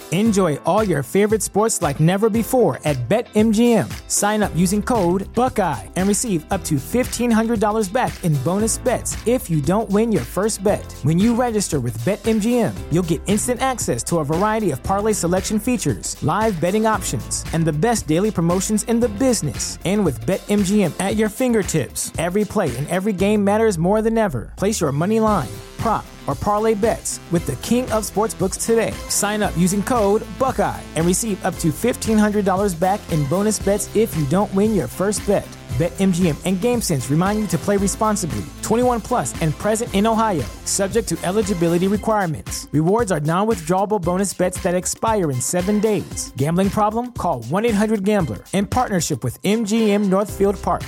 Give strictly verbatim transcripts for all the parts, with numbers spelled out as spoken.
Enjoy all your favorite sports like never before at BetMGM. Sign up using code Buckeye and receive up to fifteen hundred dollars back in bonus bets if you don't win your first bet. When you register with BetMGM, you'll get instant access to a variety of parlay selection features, live betting options, and the best daily promotions in the business. And with BetMGM at your fingertips, every play and every game matters more than ever. Place your money line, prop, or parlay bets with the king of sportsbooks today. Sign up using code Buckeye and receive up to fifteen hundred dollars back in bonus bets if you don't win your first bet. BetMGM and GameSense remind you to play responsibly. twenty-one plus and present in Ohio, subject to eligibility requirements. Rewards are non-withdrawable bonus bets that expire in seven days. Gambling problem? Call one eight hundred gambler in partnership with M G M Northfield Park.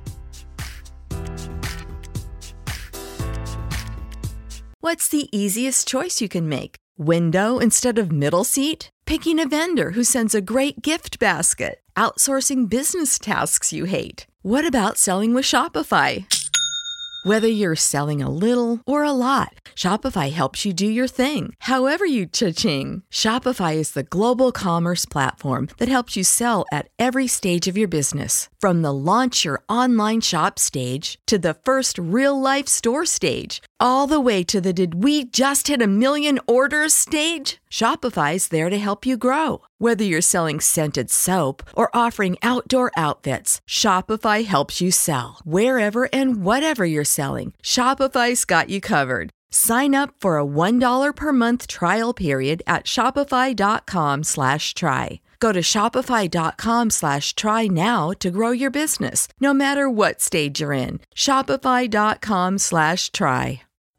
What's the easiest choice you can make? Window instead of middle seat? Picking a vendor who sends a great gift basket? Outsourcing business tasks you hate? What about selling with Shopify? Whether you're selling a little or a lot, Shopify helps you do your thing, however you cha-ching. Shopify is the global commerce platform that helps you sell at every stage of your business. From the launch your online shop stage to the first real-life store stage, all the way to the did we just hit a million orders stage. Shopify's there to help you grow. Whether you're selling scented soap or offering outdoor outfits, Shopify helps you sell. Wherever and whatever you're selling, Shopify's got you covered. Sign up for a one dollar per month trial period at shopify.com slash try. Go to shopify.com slash try now to grow your business, no matter what stage you're in. Shopify.com slash try.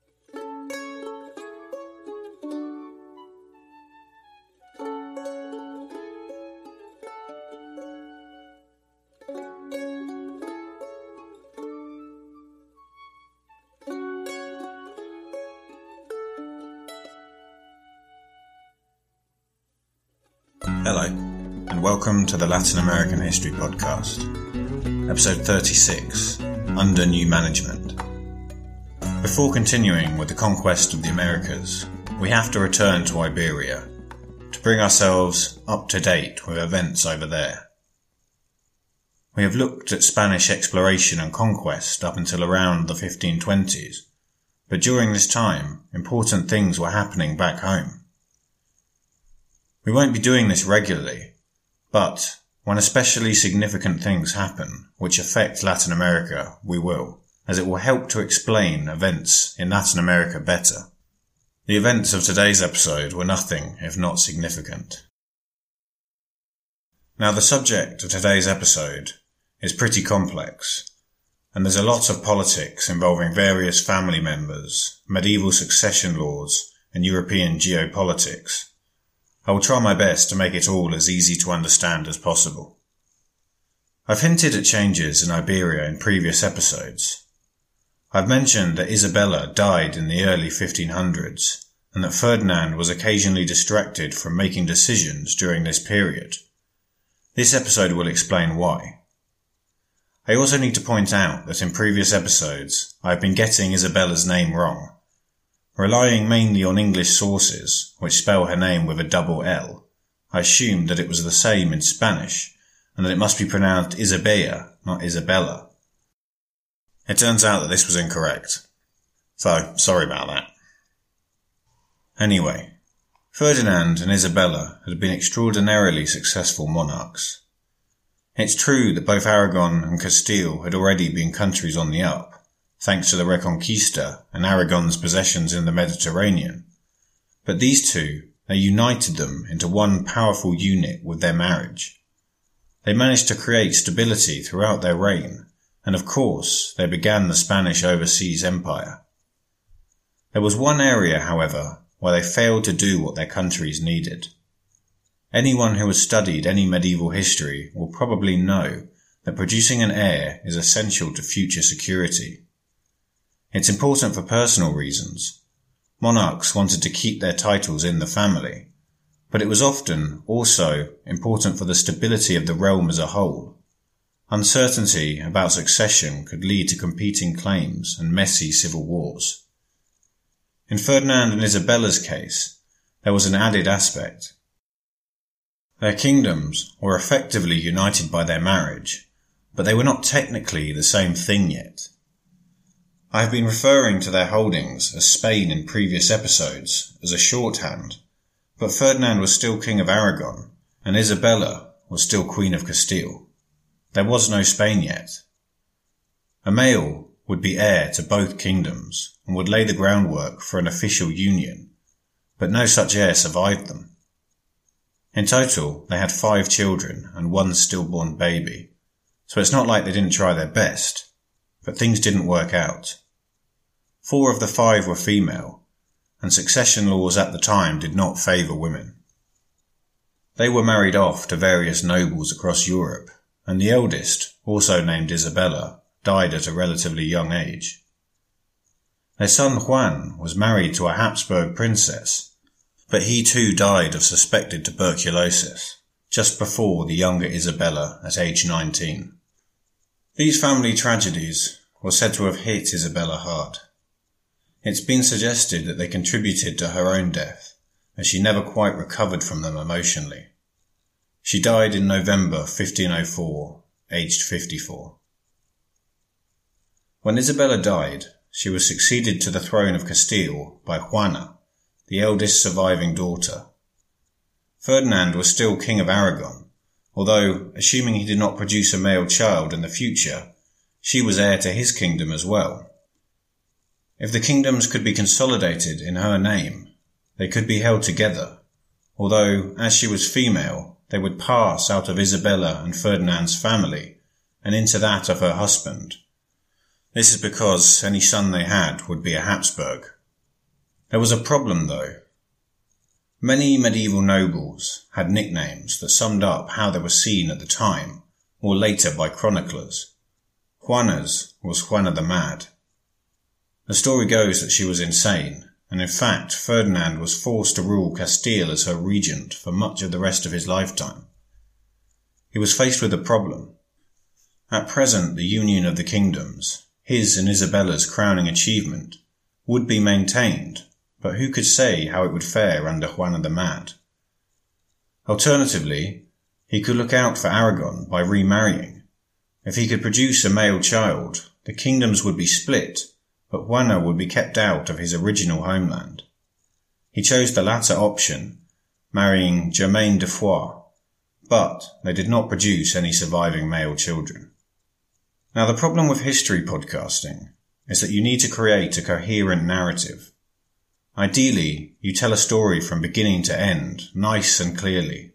Hello, and welcome to the Latin American History Podcast, episode thirty-six, Under New Management. Before continuing with the conquest of the Americas, we have to return to Iberia to bring ourselves up to date with events over there. We have looked at Spanish exploration and conquest up until around the fifteen twenties, but during this time, important things were happening back home. We won't be doing this regularly, but when especially significant things happen which affect Latin America, we will, as it will help to explain events in Latin America better. The events of today's episode were nothing if not significant. Now, the subject of today's episode is pretty complex, and there's a lot of politics involving various family members, medieval succession laws, and European geopolitics. I will try my best to make it all as easy to understand as possible. I've hinted at changes in Iberia in previous episodes. I've mentioned that Isabella died in the early fifteen hundreds, and that Ferdinand was occasionally distracted from making decisions during this period. This episode will explain why. I also need to point out that in previous episodes I've been getting Isabella's name wrong. Relying mainly on English sources, which spell her name with a double L, I assumed that it was the same in Spanish, and that it must be pronounced Isabella, not Isabella. It turns out that this was incorrect. So, sorry about that. Anyway, Ferdinand and Isabella had been extraordinarily successful monarchs. It's true that both Aragon and Castile had already been countries on the up, thanks to the Reconquista and Aragon's possessions in the Mediterranean. But these two, they united them into one powerful unit with their marriage. They managed to create stability throughout their reign, and of course, they began the Spanish overseas empire. There was one area, however, where they failed to do what their countries needed. Anyone who has studied any medieval history will probably know that producing an heir is essential to future security. It's important for personal reasons. Monarchs wanted to keep their titles in the family, but it was often also important for the stability of the realm as a whole. Uncertainty about succession could lead to competing claims and messy civil wars. In Ferdinand and Isabella's case, there was an added aspect. Their kingdoms were effectively united by their marriage, but they were not technically the same thing yet. I have been referring to their holdings as Spain in previous episodes as a shorthand, but Ferdinand was still King of Aragon, and Isabella was still Queen of Castile. There was no Spain yet. A male would be heir to both kingdoms and would lay the groundwork for an official union, but no such heir survived them. In total, they had five children and one stillborn baby, so it's not like they didn't try their best, but things didn't work out. Four of the five were female, and succession laws at the time did not favour women. They were married off to various nobles across Europe, and the eldest, also named Isabella, died at a relatively young age. Their son Juan was married to a Habsburg princess, but he too died of suspected tuberculosis, just before the younger Isabella at age nineteen. These family tragedies were said to have hit Isabella hard. It's been suggested that they contributed to her own death, as she never quite recovered from them emotionally. She died in November fifteen oh four, aged fifty-four. When Isabella died, she was succeeded to the throne of Castile by Juana, the eldest surviving daughter. Ferdinand was still King of Aragon, although, assuming he did not produce a male child in the future, she was heir to his kingdom as well. If the kingdoms could be consolidated in her name, they could be held together, although, as she was female, they would pass out of Isabella and Ferdinand's family and into that of her husband. This is because any son they had would be a Habsburg. There was a problem, though. Many medieval nobles had nicknames that summed up how they were seen at the time, or later by chroniclers. Juana's was Juana the Mad. The story goes that she was insane, and in fact Ferdinand was forced to rule Castile as her regent for much of the rest of his lifetime. He was faced with a problem. At present, the union of the kingdoms, his and Isabella's crowning achievement, would be maintained, but who could say how it would fare under Juana the Mad? Alternatively, he could look out for Aragon by remarrying. If he could produce a male child, the kingdoms would be split, but Juana would be kept out of his original homeland. He chose the latter option, marrying Germaine de Foix, but they did not produce any surviving male children. Now, the problem with history podcasting is that you need to create a coherent narrative. Ideally, you tell a story from beginning to end, nice and clearly.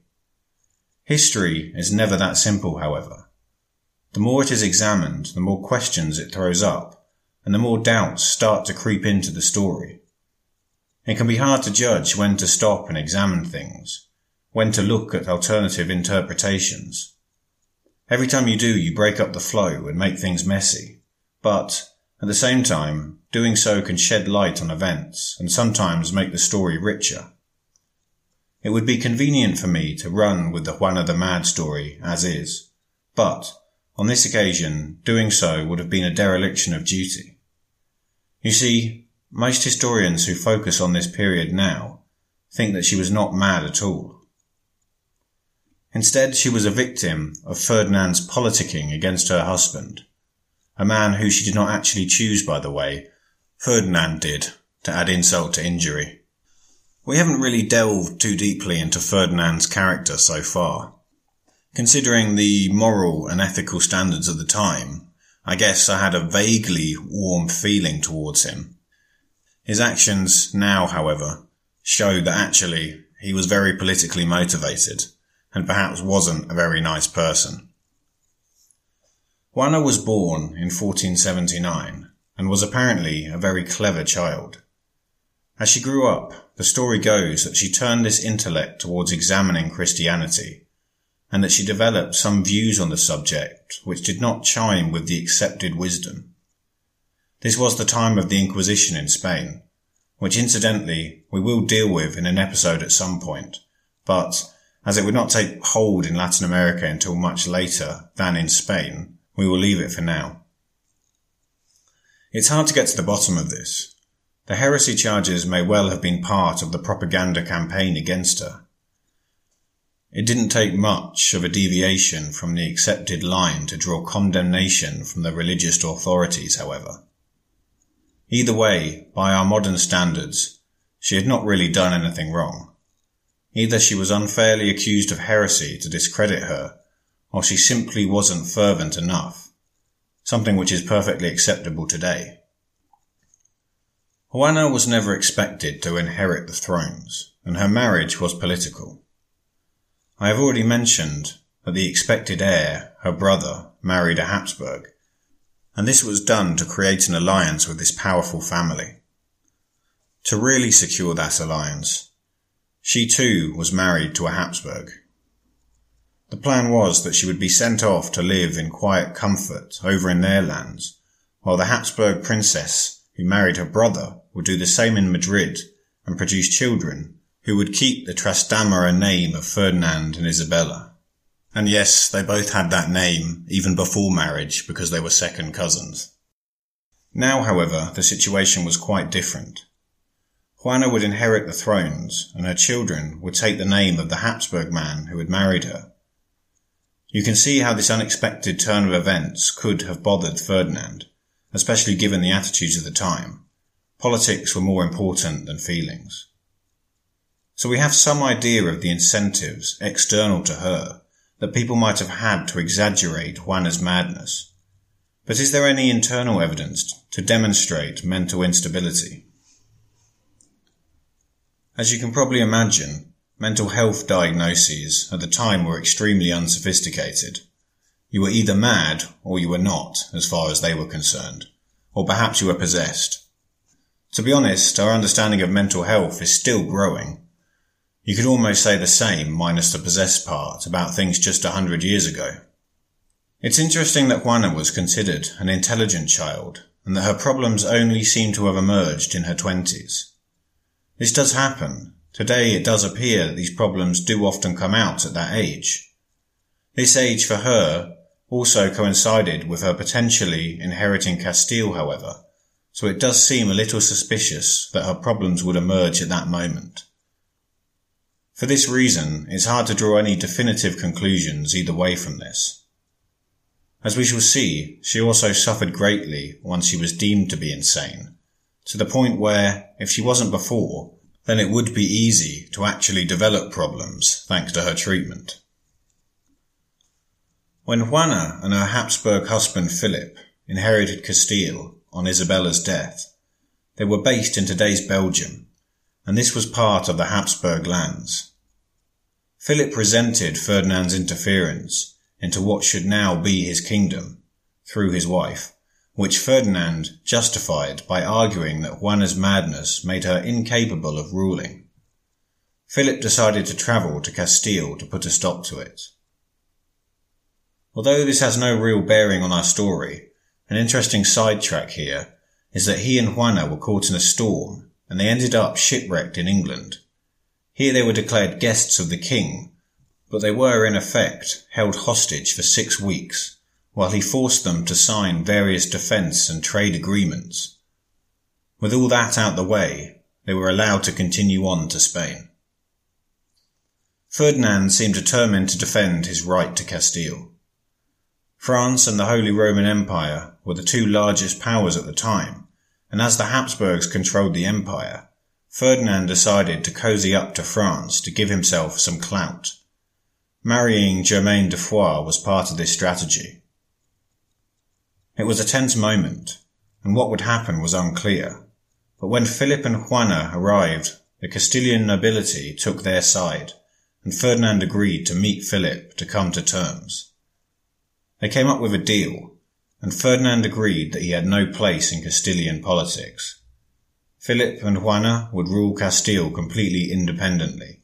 History is never that simple, however. The more it is examined, the more questions it throws up, and the more doubts start to creep into the story. It can be hard to judge when to stop and examine things, when to look at alternative interpretations. Every time you do, you break up the flow and make things messy, but at the same time, doing so can shed light on events and sometimes make the story richer. It would be convenient for me to run with the Juana the Mad story as is, but on this occasion, doing so would have been a dereliction of duty. You see, most historians who focus on this period now think that she was not mad at all. Instead, she was a victim of Ferdinand's politicking against her husband, a man who she did not actually choose, by the way. Ferdinand did, to add insult to injury. We haven't really delved too deeply into Ferdinand's character so far. Considering the moral and ethical standards of the time, I guess I had a vaguely warm feeling towards him. His actions now, however, show that actually he was very politically motivated and perhaps wasn't a very nice person. Juana was born in fourteen seventy-nine and was apparently a very clever child. As she grew up, the story goes that she turned this intellect towards examining Christianity, and that she developed some views on the subject which did not chime with the accepted wisdom. This was the time of the Inquisition in Spain, which incidentally we will deal with in an episode at some point, but as it would not take hold in Latin America until much later than in Spain, we will leave it for now. It's hard to get to the bottom of this. The heresy charges may well have been part of the propaganda campaign against her. It didn't take much of a deviation from the accepted line to draw condemnation from the religious authorities, however. Either way, by our modern standards, she had not really done anything wrong. Either she was unfairly accused of heresy to discredit her, or she simply wasn't fervent enough, something which is perfectly acceptable today. Juana was never expected to inherit the thrones, and her marriage was political. I have already mentioned that the expected heir, her brother, married a Habsburg, and this was done to create an alliance with this powerful family. To really secure that alliance, she too was married to a Habsburg. The plan was that she would be sent off to live in quiet comfort over in their lands, while the Habsburg princess who married her brother would do the same in Madrid and produce children who would keep the Trastamara name of Ferdinand and Isabella. And yes, they both had that name even before marriage because they were second cousins. Now, however, the situation was quite different. Juana would inherit the thrones, and her children would take the name of the Habsburg man who had married her. You can see how this unexpected turn of events could have bothered Ferdinand, especially given the attitudes of the time. Politics were more important than feelings. So we have some idea of the incentives external to her that people might have had to exaggerate Juana's madness. But is there any internal evidence to demonstrate mental instability? As you can probably imagine, mental health diagnoses at the time were extremely unsophisticated. You were either mad or you were not, as far as they were concerned, or perhaps you were possessed. To be honest, our understanding of mental health is still growing. You could almost say the same, minus the possessed part, about things just a hundred years ago. It's interesting that Juana was considered an intelligent child, and that her problems only seem to have emerged in her twenties. This does happen. Today it does appear that these problems do often come out at that age. This age for her also coincided with her potentially inheriting Castile, however, so it does seem a little suspicious that her problems would emerge at that moment. For this reason, it's hard to draw any definitive conclusions either way from this. As we shall see, she also suffered greatly once she was deemed to be insane, to the point where, if she wasn't before, then it would be easy to actually develop problems thanks to her treatment. When Juana and her Habsburg husband Philip inherited Castile on Isabella's death, they were based in today's Belgium, and this was part of the Habsburg lands. Philip resented Ferdinand's interference into what should now be his kingdom, through his wife, which Ferdinand justified by arguing that Juana's madness made her incapable of ruling. Philip decided to travel to Castile to put a stop to it. Although this has no real bearing on our story, an interesting sidetrack here is that he and Juana were caught in a storm, and they ended up shipwrecked in England. Here they were declared guests of the king, but they were in effect held hostage for six weeks, while he forced them to sign various defence and trade agreements. With all that out the way, they were allowed to continue on to Spain. Ferdinand seemed determined to defend his right to Castile. France and the Holy Roman Empire were the two largest powers at the time, and as the Habsburgs controlled the empire, Ferdinand decided to cozy up to France to give himself some clout. Marrying Germaine de Foix was part of this strategy. It was a tense moment, and what would happen was unclear, but when Philip and Juana arrived, the Castilian nobility took their side, and Ferdinand agreed to meet Philip to come to terms. They came up with a deal, and Ferdinand agreed that he had no place in Castilian politics. Philip and Juana would rule Castile completely independently.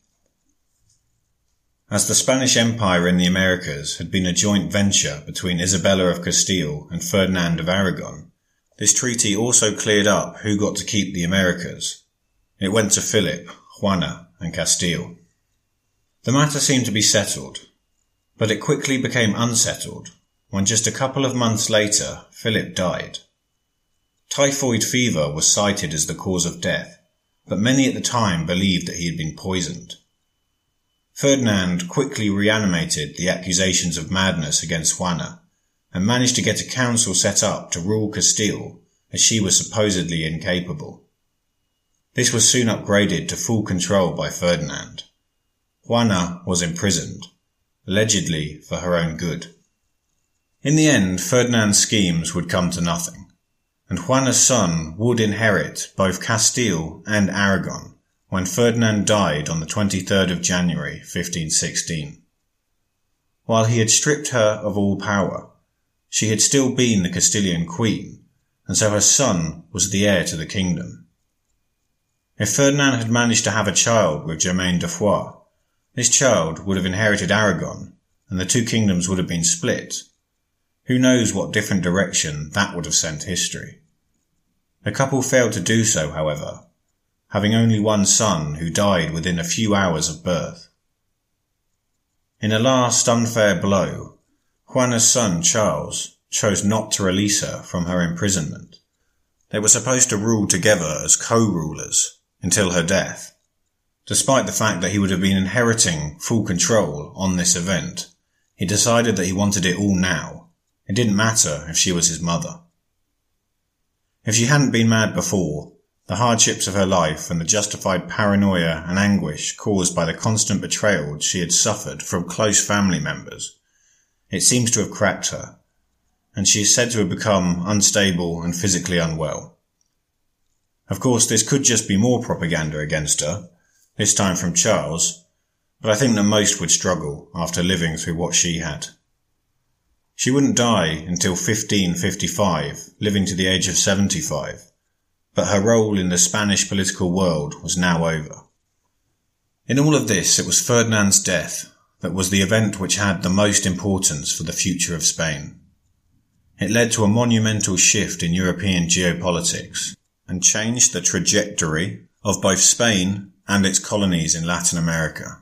As the Spanish Empire in the Americas had been a joint venture between Isabella of Castile and Ferdinand of Aragon, this treaty also cleared up who got to keep the Americas. It went to Philip, Juana, and Castile. The matter seemed to be settled, but it quickly became unsettled when just a couple of months later Philip died. Typhoid fever was cited as the cause of death, but many at the time believed that he had been poisoned. Ferdinand quickly reanimated the accusations of madness against Juana and managed to get a council set up to rule Castile, as she was supposedly incapable. This was soon upgraded to full control by Ferdinand. Juana was imprisoned, allegedly for her own good. In the end, Ferdinand's schemes would come to nothing, and Juana's son would inherit both Castile and Aragon when Ferdinand died on the twenty-third of January fifteen sixteen. While he had stripped her of all power, she had still been the Castilian queen, and so her son was the heir to the kingdom. If Ferdinand had managed to have a child with Germaine de Foix, this child would have inherited Aragon, and the two kingdoms would have been split. Who knows what different direction that would have sent history. The couple failed to do so, however, having only one son who died within a few hours of birth. In a last unfair blow, Juana's son Charles chose not to release her from her imprisonment. They were supposed to rule together as co-rulers until her death. Despite the fact that he would have been inheriting full control on this event, he decided that he wanted it all now. It didn't matter if she was his mother. If she hadn't been mad before, the hardships of her life and the justified paranoia and anguish caused by the constant betrayal she had suffered from close family members, it seems to have cracked her, and she is said to have become unstable and physically unwell. Of course, this could just be more propaganda against her, this time from Charles, but I think that most would struggle after living through what she had. She wouldn't die until fifteen fifty-five, living to the age of seventy-five, but her role in the Spanish political world was now over. In all of this, it was Ferdinand's death that was the event which had the most importance for the future of Spain. It led to a monumental shift in European geopolitics and changed the trajectory of both Spain and its colonies in Latin America.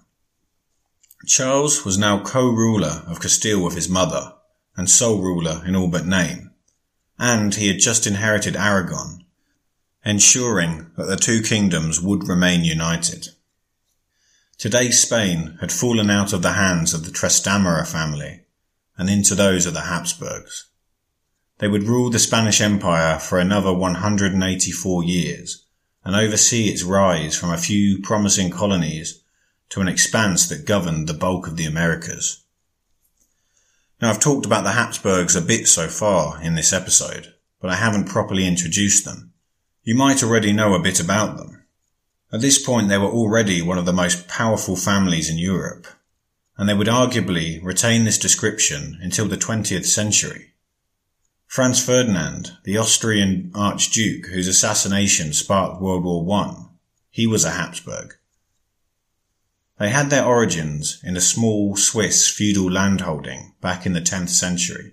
Charles was now co-ruler of Castile with his mother, and sole ruler in all but name, and he had just inherited Aragon, ensuring that the two kingdoms would remain united. Today Spain had fallen out of the hands of the Trastamara family and into those of the Habsburgs. They would rule the Spanish Empire for another one hundred eighty-four years and oversee its rise from a few promising colonies to an expanse that governed the bulk of the Americas. Now, I've talked about the Habsburgs a bit so far in this episode, but I haven't properly introduced them. You might already know a bit about them. At this point, they were already one of the most powerful families in Europe, and they would arguably retain this description until the twentieth century. Franz Ferdinand, the Austrian Archduke whose assassination sparked World War One, he was a Habsburg. They had their origins in a small Swiss feudal landholding back in the tenth century.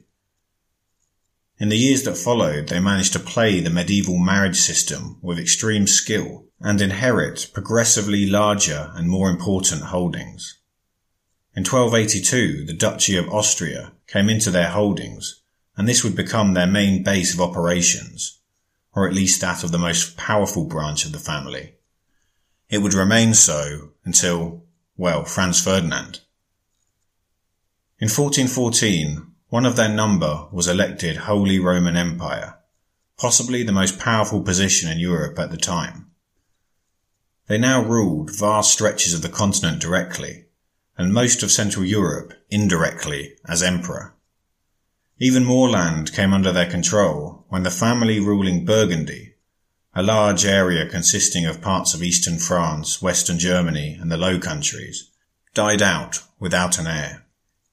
In the years that followed, they managed to play the medieval marriage system with extreme skill and inherit progressively larger and more important holdings. In twelve eighty-two, the Duchy of Austria came into their holdings, and this would become their main base of operations, or at least that of the most powerful branch of the family. It would remain so until, well, Franz Ferdinand. In fourteen fourteen, one of their number was elected Holy Roman Empire, possibly the most powerful position in Europe at the time. They now ruled vast stretches of the continent directly, and most of Central Europe indirectly as emperor. Even more land came under their control when the family ruling Burgundy, a large area consisting of parts of eastern France, western Germany and the Low Countries, died out without an heir.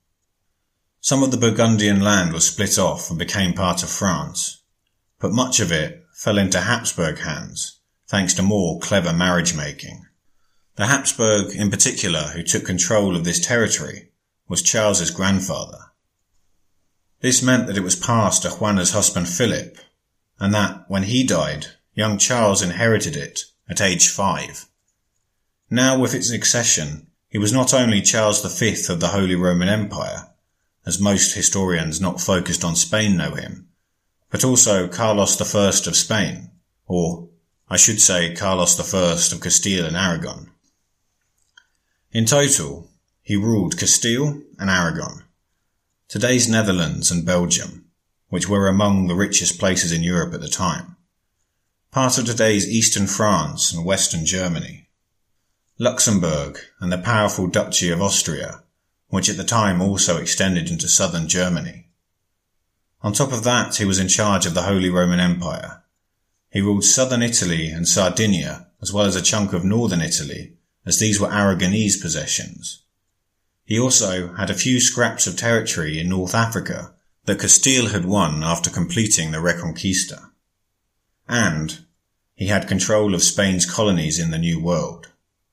Some of the Burgundian land was split off and became part of France, but much of it fell into Habsburg hands, thanks to more clever marriage making. The Habsburg in particular who took control of this territory was Charles's grandfather. This meant that it was passed to Juana's husband Philip, and that, when he died, young Charles inherited it at age five. Now with its accession, he was not only Charles the Fifth of the Holy Roman Empire, as most historians not focused on Spain know him, but also Carlos the First of Spain, or I should say Carlos the First of Castile and Aragon. In total, he ruled Castile and Aragon, today's Netherlands and Belgium, which were among the richest places in Europe at the time, part of today's eastern France and western Germany, Luxembourg and the powerful Duchy of Austria, which at the time also extended into southern Germany. On top of that, he was in charge of the Holy Roman Empire. He ruled southern Italy and Sardinia, as well as a chunk of northern Italy, as these were Aragonese possessions. He also had a few scraps of territory in North Africa that Castile had won after completing the Reconquista. And he had control of Spain's colonies in the New World.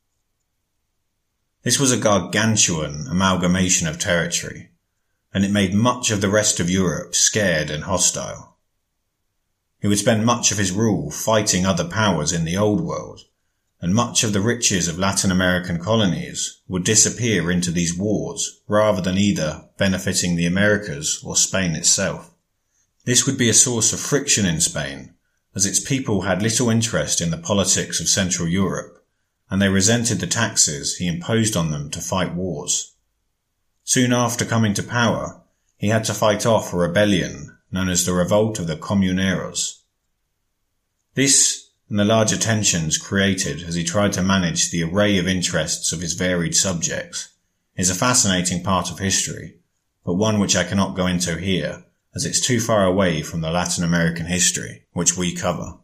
This was a gargantuan amalgamation of territory, and it made much of the rest of Europe scared and hostile. He would spend much of his rule fighting other powers in the Old World, and much of the riches of Latin American colonies would disappear into these wars rather than either benefiting the Americas or Spain itself. This would be a source of friction in Spain, as its people had little interest in the politics of Central Europe, and they resented the taxes he imposed on them to fight wars. Soon after coming to power, he had to fight off a rebellion known as the Revolt of the Comuneros. This and the larger tensions created as he tried to manage the array of interests of his varied subjects is a fascinating part of history, but one which I cannot go into here, as it's too far away from the Latin American history which we cover.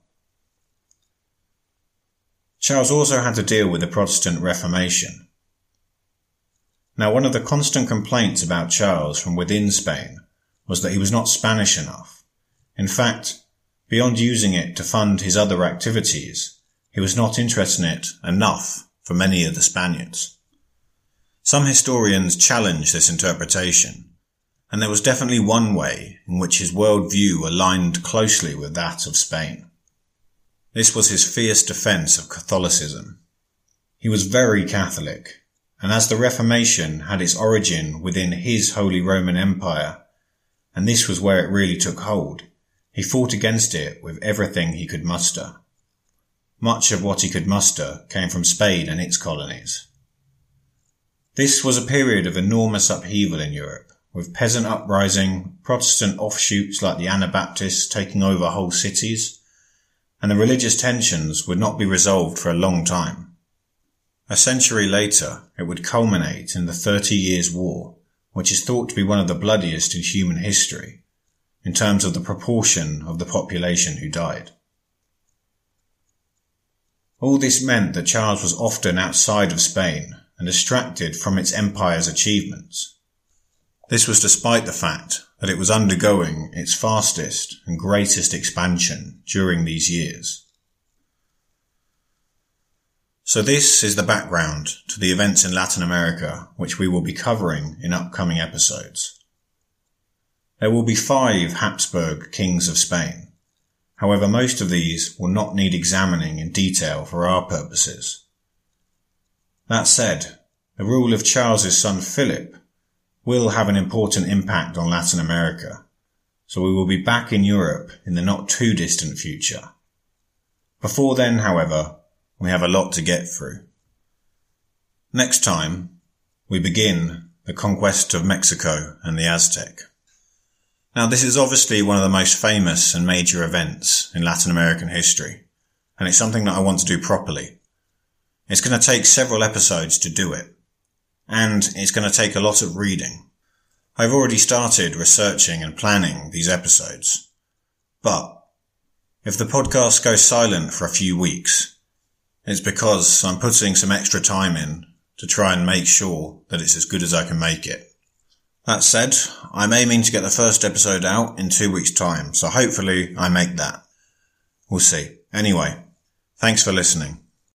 Charles also had to deal with the Protestant Reformation. Now, one of the constant complaints about Charles from within Spain was that he was not Spanish enough. In fact, beyond using it to fund his other activities, he was not interested in it enough for many of the Spaniards. Some historians challenge this interpretation, and there was definitely one way in which his worldview aligned closely with that of Spain. This was his fierce defence of Catholicism. He was very Catholic, and as the Reformation had its origin within his Holy Roman Empire, and this was where it really took hold, he fought against it with everything he could muster. Much of what he could muster came from Spain and its colonies. This was a period of enormous upheaval in Europe, with peasant uprising, Protestant offshoots like the Anabaptists taking over whole cities, and the religious tensions would not be resolved for a long time. A century later, it would culminate in the Thirty Years' War, which is thought to be one of the bloodiest in human history, in terms of the proportion of the population who died. All this meant that Charles was often outside of Spain and distracted from its empire's achievements. This was despite the fact that it was undergoing its fastest and greatest expansion during these years. So this is the background to the events in Latin America which we will be covering in upcoming episodes. There will be five Habsburg kings of Spain. However, most of these will not need examining in detail for our purposes. That said, the rule of Charles's son Philip will have an important impact on Latin America, so we will be back in Europe in the not too distant future. Before then, however, we have a lot to get through. Next time, we begin the conquest of Mexico and the Aztec. Now, this is obviously one of the most famous and major events in Latin American history, and it's something that I want to do properly. It's going to take several episodes to do it, and it's going to take a lot of reading. I've already started researching and planning these episodes, but if the podcast goes silent for a few weeks, it's because I'm putting some extra time in to try and make sure that it's as good as I can make it. That said, I'm aiming to get the first episode out in two weeks' time, so hopefully I make that. We'll see. Anyway, thanks for listening.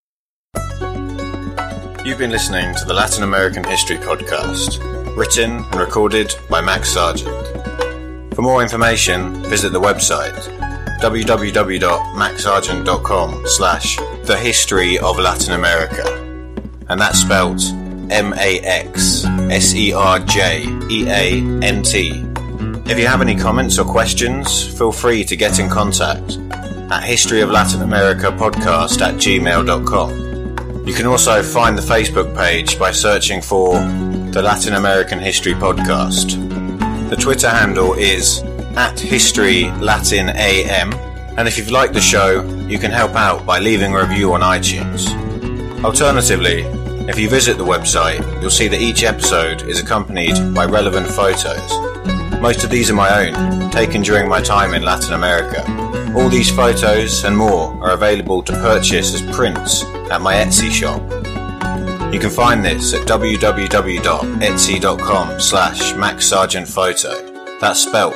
You've been listening to the Latin American History Podcast, written and recorded by Max Sargent. For more information, visit the website w w w dot max sargent dot com slash the history of Latin America, and that's spelt M A X S E R J E A N T. If you have any comments or questions, feel free to get in contact at history of latin america podcast at gmail dot com. You can also find the Facebook page by searching for the Latin American History Podcast. The Twitter handle is at History Latin A M, and if you've liked the show, you can help out by leaving a review on iTunes. Alternatively, if you visit the website, you'll see that each episode is accompanied by relevant photos. Most of these are my own, taken during my time in Latin America. All these photos and more are available to purchase as prints at my Etsy shop. You can find this at www.etsy.com slash maxsargentphoto. That's spelt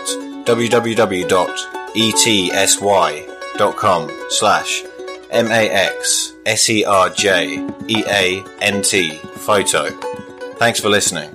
www.etsy.com slash M-A-X-S-E-R-J-E-A-N-T photo. Thanks for listening.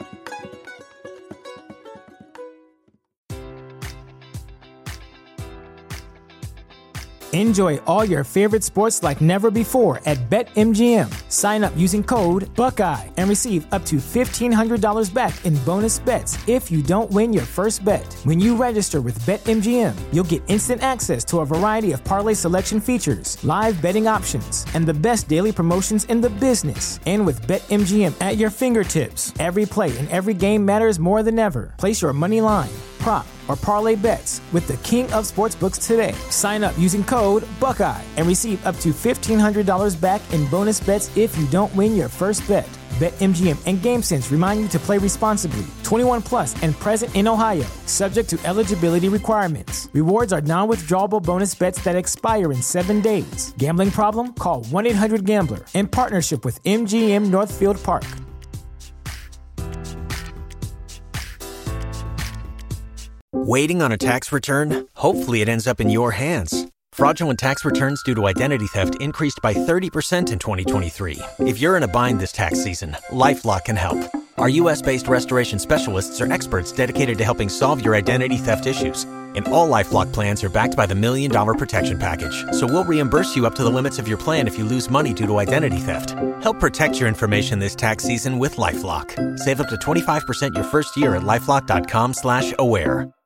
Enjoy all your favorite sports like never before at BetMGM. Sign up using code Buckeye and receive up to fifteen hundred dollars back in bonus bets if you don't win your first bet. When you register with BetMGM, you'll get instant access to a variety of parlay selection features, live betting options, and the best daily promotions in the business. And with BetMGM at your fingertips, every play and every game matters more than ever. Place your money line, prop, or parlay bets with the king of sportsbooks today. Sign up using code Buckeye and receive up to fifteen hundred dollars back in bonus bets if you don't win your first bet. BetMGM and GameSense remind you to play responsibly. twenty-one plus and present in Ohio, subject to eligibility requirements. Rewards are non-withdrawable bonus bets that expire in seven days. Gambling problem? Call one eight hundred gambler in partnership with M G M Northfield Park. Waiting on a tax return? Hopefully it ends up in your hands. Fraudulent tax returns due to identity theft increased by thirty percent in twenty twenty-three. If you're in a bind this tax season, LifeLock can help. Our U S based restoration specialists are experts dedicated to helping solve your identity theft issues. And all LifeLock plans are backed by the Million Dollar Protection Package. So we'll reimburse you up to the limits of your plan if you lose money due to identity theft. Help protect your information this tax season with LifeLock. Save up to twenty-five percent your first year at LifeLock.com slash aware.